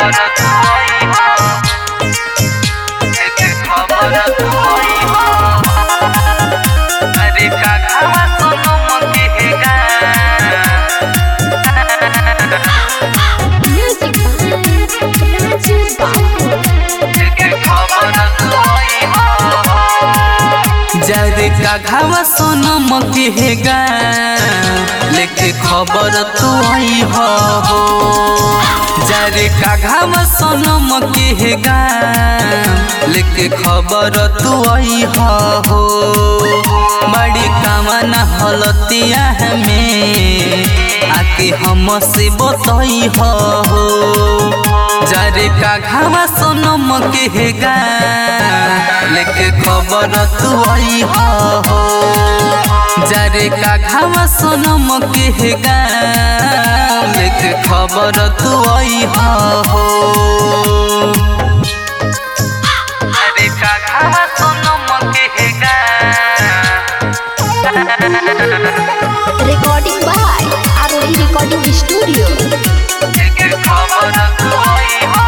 जारे का घावा सोनम केगा लेके खबर तू आई हो। जारे का घावा सोनम केगा लेके खबर तू आई हो। बड़ी कामना हलतिया हमें आके हमसे बताई हो। जारे का घावा सोनम केगा लेके खबर तू आई हो। जारे का घावा सोनम केगा लेके खबर तू आई हो। जारे का घावा सोनम केगा recording by Aarohi recording studio. लेके खबर तू आई हो।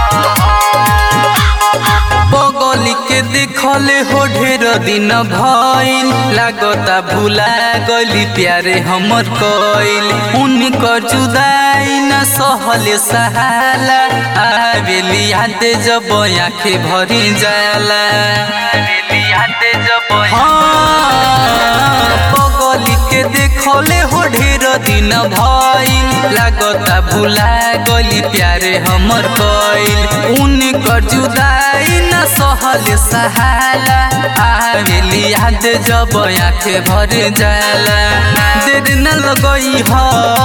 बगली के देखले हो ढेर दिन भइल लागता भुला गली प्यारे हमर कइल। उनकर जुदाई न सहले सहाला आवेली याद जब आँखें भरी जाला। बगली के देखले हो ढेर दिन भइल लागता भुला गली प्यारे हमर कइल। उनकर जुदाई न सहले सहाला आवेली याद जब आँखें भर जाला। देर न लगई हो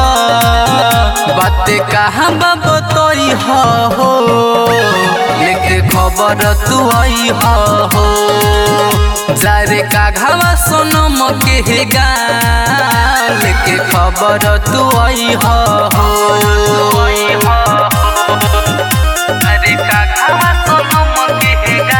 बातें कहाँ बतई हो। लेके खबर तू आई हो। जारे का घावा सोनम केगा लेके खबर तू आई हो। जारे का घावा सोनम केगा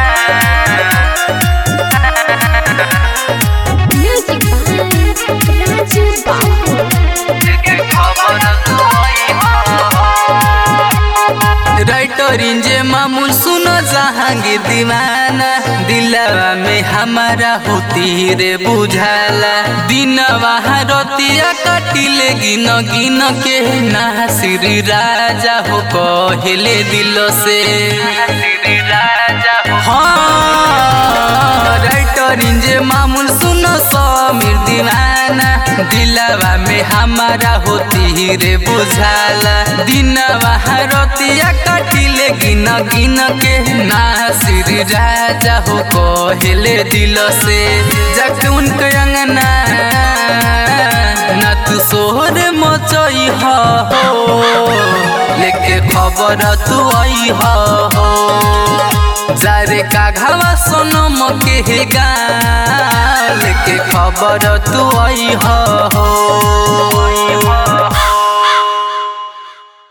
म्यूजिक बाय राजू बाबू। लेके खबर तू आई हो। राइटर इंजे मामूल सुनो जहांगीर दीवाना दिलवा में हमारा होती रे बुझाला। दिनवा रतिया कटिले गिन गिन के नासिरी राजा हो कहले दिल से। हाँ राइटर इंजे मामूल सुनो समीर दीवाना दिलवा में हमारा होती रे बुझाला। दिनवा रतिया कटिले गिन गिन के नासिरी राजा हो कहले दिल से। जाके उनके अंगना न तू सोहर मचई हो। लेके खबर तू आई हो। जारे का घावा सोनम केगा लेके खबर तू आई हो।